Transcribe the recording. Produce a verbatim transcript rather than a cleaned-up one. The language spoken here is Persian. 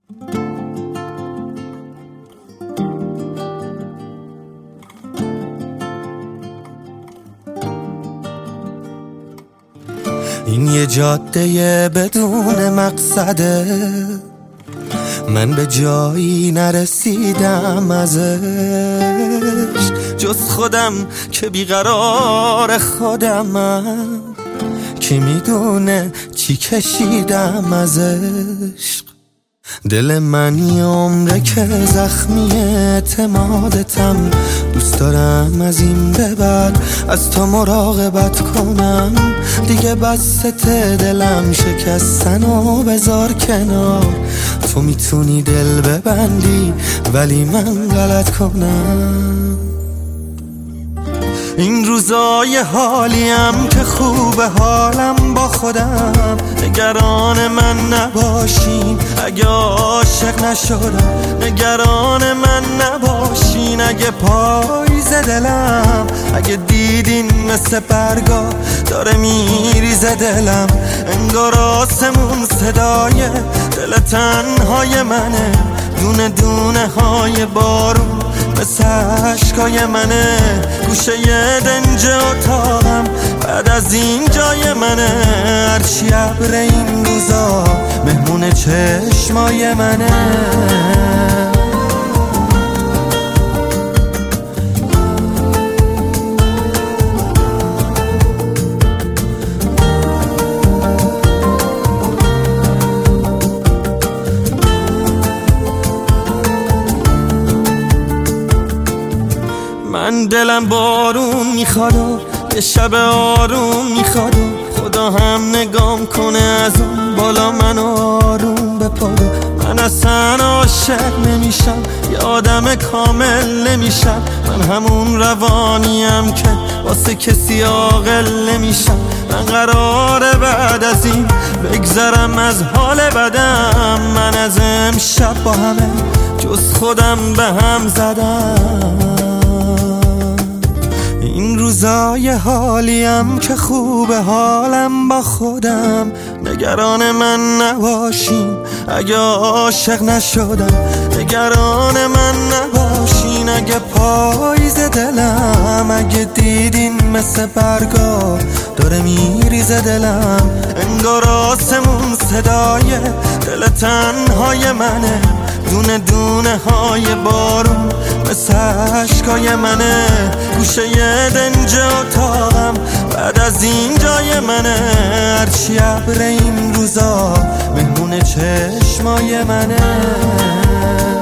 این یه جاده بدون مقصده، من به جایی نرسیدم ازش، جز خودم که بیقرار خودمم، کی میدونه چی کشیدم از عشق. دل من یه عمره که زخمی اعتمادتم، دوست دارم از این به بعد از تو مراقبت کنم. دیگه بسته دلم شکستن و بذار کنار، تو میتونی دل ببندی ولی من غلط کنم. این روزای حالیم که خوبه حالم با خودم، نگران من نباشین اگه عاشق نشدم، نگران من نباشین اگه پاییز دلم، اگه دیدین مثل برگا داره میریزه دلم، انگار آسمون صدای دل تنهای منه، دونه دونه های بارون مثل عشقای منه، گوشه یه دنج اتاقم بعد از این جای منه، هرچی ابر این روزا مهمون چشمای منه. من دلم بارون میخواد و یه شب آروم میخواد و خدا هم نگام کنه از اون بالا من آروم بپاد. من اصلا عاشق نمیشم، یه آدم کامل نمیشم، من همون روانیم که واسه کسی عاقل نمیشم. من قراره بعد از این بگذرم از حال بدم، من از امشب با همه جز خودم به هم زدم. این روزای حالیم که خوبه حالم با خودم، نگران من نباشین اگه عاشق نشدم، نگران من نباشین اگه پاییز دلم، اگه دیدین مثل برگا داره میریزه دلم، انگار آسمون صدای دل تنهای منه، دونه دونه های بارون مثل عشقای منه، گوشه یه دنج اتاقم بعد از این جای منه، هرچی ابر این روزا مهمون چشمای منه.